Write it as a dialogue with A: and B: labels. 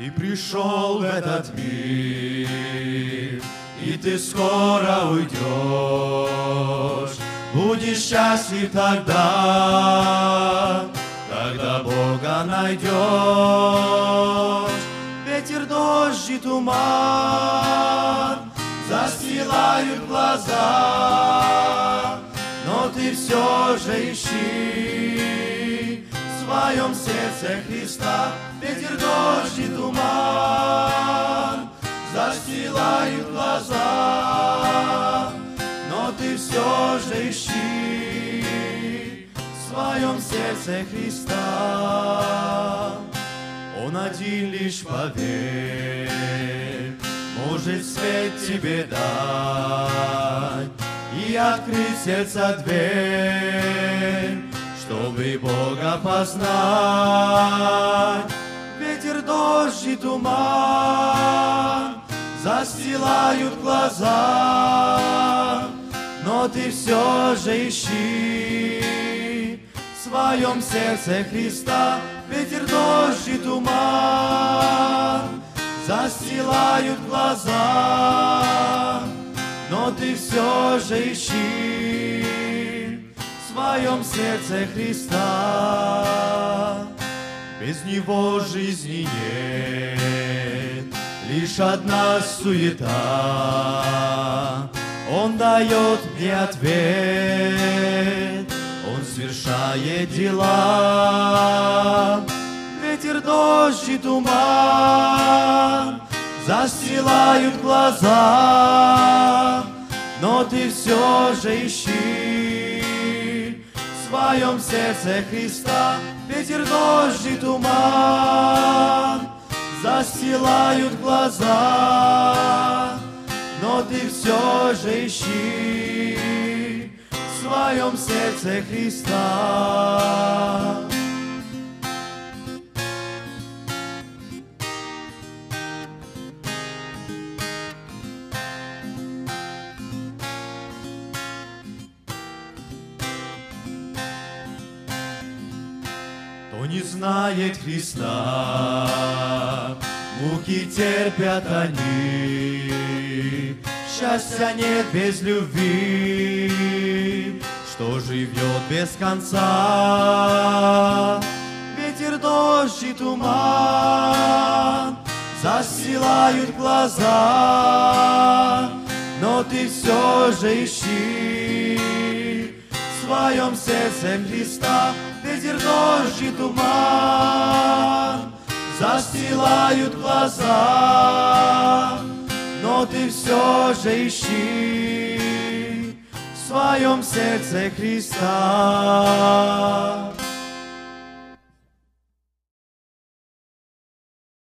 A: Ты пришел в этот мир, и ты скоро уйдешь. Будешь счастлив тогда, когда Бога найдешь. Ветер, дождь и туман застилают глаза, но ты все же ищи в своем сердце Христа. Ветер, дождь и туман застилают глаза, но ты все же ищи в своем сердце Христа. Он один лишь, поверь, может свет тебе дать и открыть сердце дверь, чтобы Бога познать. Ветер, дождь и туман застилают глаза, но ты все же ищи в своем сердце Христа. Ветер, дождь и туман застилают глаза, но ты все же ищи в своем сердце Христа. Без Него жизни нет, лишь одна суета. Он дает мне ответ, Он совершает дела. Ветер, дождь и туман застилают глаза, но ты все же ищи в своем сердце Христа. Ветер, дождь и туман застилают глаза, но ты все же ищи в своем сердце Христа. Кто не знает Христа, муки терпят они, счастья нет без любви, что живет без конца. Ветер, дождь и туман застилают глаза, но ты все же ищи в своем сердце Христа. Ветер, дождь и туман застилают глаза, но ты все же ищи в своем сердце Христа.